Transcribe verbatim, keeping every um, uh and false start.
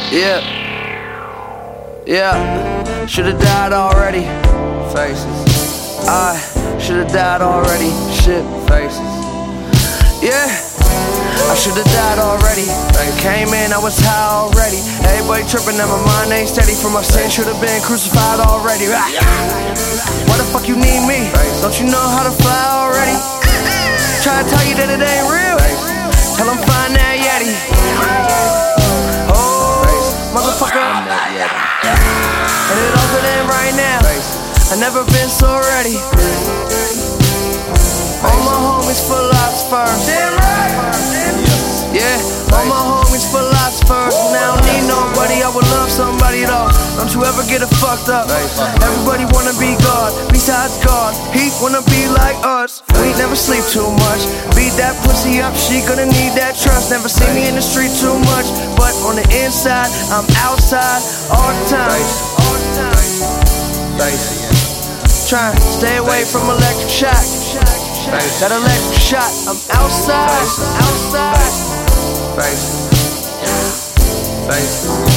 Yeah, yeah, should've died already. Faces. I should've died already. Shit, faces. Yeah, I should've died already. Came in, I was high already. Everybody tripping, and my mind ain't steady. For my sin, should've been crucified already. Why the fuck you need me? Don't you know how to fly already? Try to tell you that it ain't real. Tell them find that Yeti. Oh, motherfucker. And it all good in right now. I never been so ready. All my homies philosophers. Yeah, all my homies philosophers. And I don't need nobody, I would love somebody though. Don't you ever get it fucked up. Everybody wanna be God, besides God. He wanna be like us. We never sleep too much. Beat that pussy up, she gonna need that trust. Never see me in the street too much, but on the inside, I'm outside all the time. All the time. Trying to stay away from electric shock. That electric shot, I'm outside, outside. Faces. Faces.